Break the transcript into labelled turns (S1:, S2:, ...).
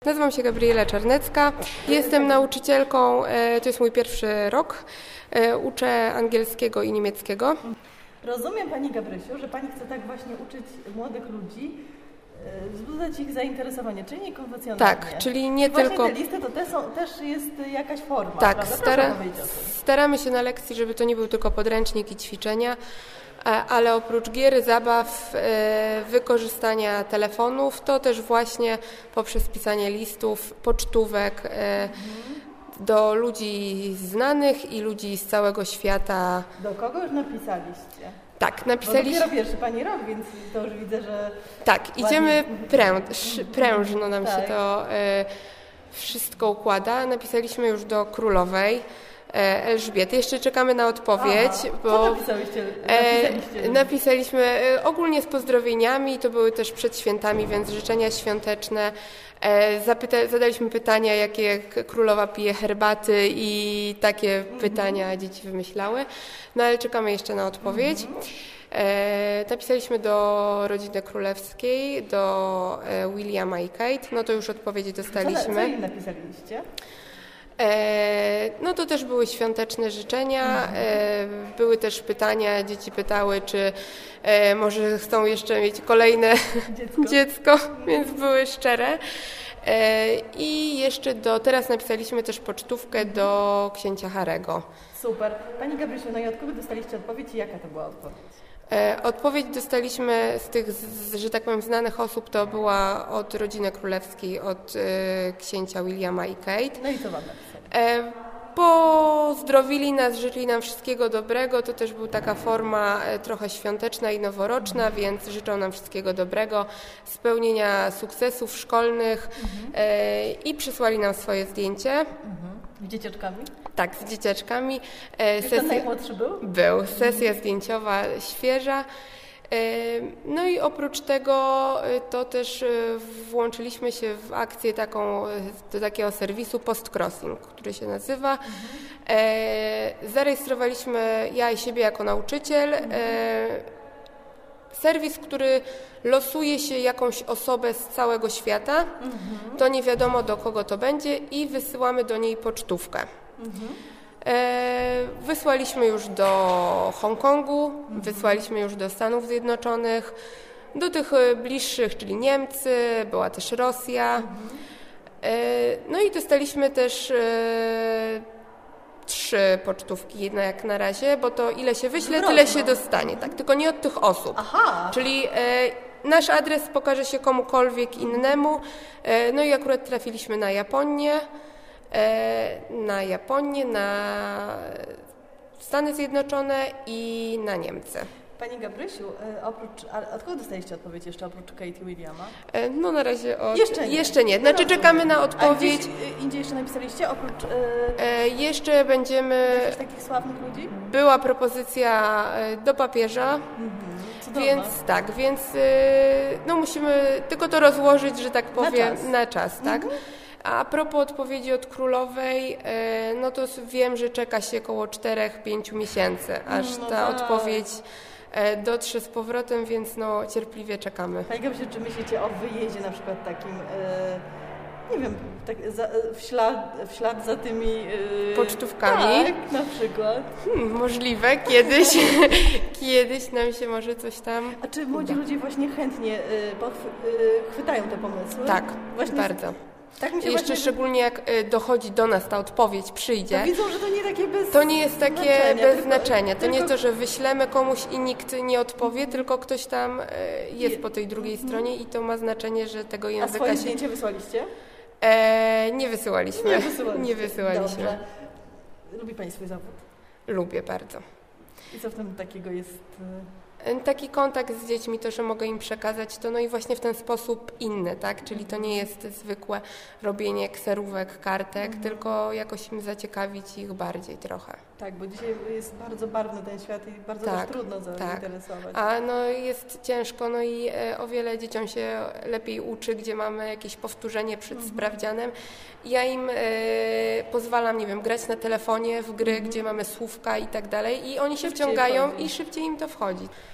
S1: Nazywam się Gabriela Czarnecka, jestem nauczycielką, to jest mój pierwszy rok, uczę angielskiego i niemieckiego.
S2: Rozumiem Pani Gabrysiu, że Pani chce tak właśnie uczyć młodych ludzi, wzbudzać ich zainteresowanie, czyli niekonwencjonalnie.
S1: Tak, czyli nie
S2: właśnie
S1: tylko...
S2: te listy to też jest jakaś forma,
S1: tak,
S2: prawda?
S1: staramy się na lekcji, żeby to nie był tylko podręcznik i ćwiczenia, ale oprócz gier, zabaw, wykorzystania telefonów, to też właśnie poprzez pisanie listów, pocztówek do ludzi znanych i ludzi z całego świata.
S2: Do kogo już napisaliście?
S1: Tak, napisaliśmy.
S2: Bo dopiero pierwszy Pani rok, więc to już widzę, że...
S1: Tak, idziemy prężno nam się to wszystko układa. Napisaliśmy już do królowej Elżbiety. Jeszcze czekamy na odpowiedź.
S2: Co napisaliście?
S1: Napisaliśmy ogólnie z pozdrowieniami, to były też przed świętami, więc życzenia świąteczne. Zadaliśmy pytania, jakie królowa pije herbaty i takie pytania dzieci wymyślały. No ale czekamy jeszcze na odpowiedź. Napisaliśmy do rodziny królewskiej, do Williama i Kate, no to już odpowiedzi dostaliśmy.
S2: Co im napisaliście?
S1: No to też były świąteczne życzenia, były też pytania, dzieci pytały, czy może chcą jeszcze mieć kolejne dziecko, więc były szczere. I jeszcze teraz napisaliśmy też pocztówkę do księcia Harego.
S2: Super. Pani Gabrysiu, no i od kogo dostaliście odpowiedź i jaka to była odpowiedź?
S1: Odpowiedź dostaliśmy z tych, że tak powiem, znanych osób, to była od rodziny królewskiej, od księcia Williama i Kate.
S2: No i co wam napisali?
S1: Pozdrowili nas, życzyli nam wszystkiego dobrego, to też była taka forma trochę świąteczna i noworoczna, więc życzą nam wszystkiego dobrego, spełnienia sukcesów szkolnych i przysłali nam swoje zdjęcie.
S2: Z dzieciaczkami?
S1: Tak, z dzieciaczkami.
S2: Ten najmłodszy był?
S1: Był. Sesja zdjęciowa świeża. No i oprócz tego to też włączyliśmy się w akcję taką, do takiego serwisu Post Crossing, który się nazywa. Zarejestrowaliśmy ja i siebie jako nauczyciel. Serwis, który losuje się jakąś osobę z całego świata, to nie wiadomo do kogo to będzie i wysyłamy do niej pocztówkę. Wysłaliśmy już do Hongkongu, wysłaliśmy już do Stanów Zjednoczonych, do tych bliższych, czyli Niemcy, była też Rosja. No i dostaliśmy też 3 pocztówki, jedna jak na razie, bo to ile się wyśle, tyle się dostanie, tak, tylko nie od tych osób.
S2: Aha.
S1: Czyli nasz adres pokaże się komukolwiek innemu, no i akurat trafiliśmy na Japonię, na Stany Zjednoczone i na Niemcy.
S2: Pani Gabrysiu, od kogo dostaliście odpowiedź jeszcze oprócz Kate i Williama?
S1: No na razie
S2: Jeszcze nie.
S1: Znaczy czekamy na odpowiedź.
S2: A indziej jeszcze napisaliście oprócz
S1: jeszcze będziemy...
S2: jakichś takich sławnych ludzi?
S1: Była propozycja do papieża. Więc tak, no musimy tylko to rozłożyć, że tak powiem, na czas, tak? A propos odpowiedzi od królowej, no to wiem, że czeka się około 4-5 miesięcy, aż ta odpowiedź dotrze z powrotem, więc no cierpliwie czekamy.
S2: Pani Gabrysiu, czy myślicie o wyjeździe na przykład takim, nie wiem, w ślad za tymi...
S1: pocztówkami?
S2: Tak, na przykład.
S1: Możliwe, kiedyś nam się może coś tam
S2: A czy młodzi ludzie właśnie chętnie chwytają te pomysły?
S1: Tak,
S2: właśnie
S1: bardzo.
S2: Tak mi się
S1: jeszcze szczególnie jak dochodzi do nas ta odpowiedź, przyjdzie.
S2: To widzą, że to nie takie bez
S1: To nie jest takie bez znaczenia. To
S2: tylko...
S1: nie jest to, że wyślemy komuś i nikt nie odpowie, tylko ktoś tam jest po tej drugiej stronie i to ma znaczenie, że tego języka
S2: A swoje zdjęcie wysłaliście?
S1: Nie wysyłaliśmy. Nie wysyłaliśmy.
S2: Dobrze. Lubi Pani swój zawód?
S1: Lubię bardzo.
S2: I co w tym takiego jest?
S1: Taki kontakt z dziećmi, to, że mogę im przekazać to, no i właśnie w ten sposób inny, tak? Czyli to nie jest zwykłe robienie kserówek, kartek, tylko jakoś im zaciekawić ich bardziej trochę.
S2: Tak, bo dzisiaj jest bardzo barwny ten świat i bardzo też trudno zainteresować.
S1: A no jest ciężko, no i o wiele dzieciom się lepiej uczy, gdzie mamy jakieś powtórzenie przed sprawdzianem. Ja im pozwalam, nie wiem, grać na telefonie w gry, gdzie mamy słówka i tak dalej i oni się wciągają i szybciej im to wchodzi.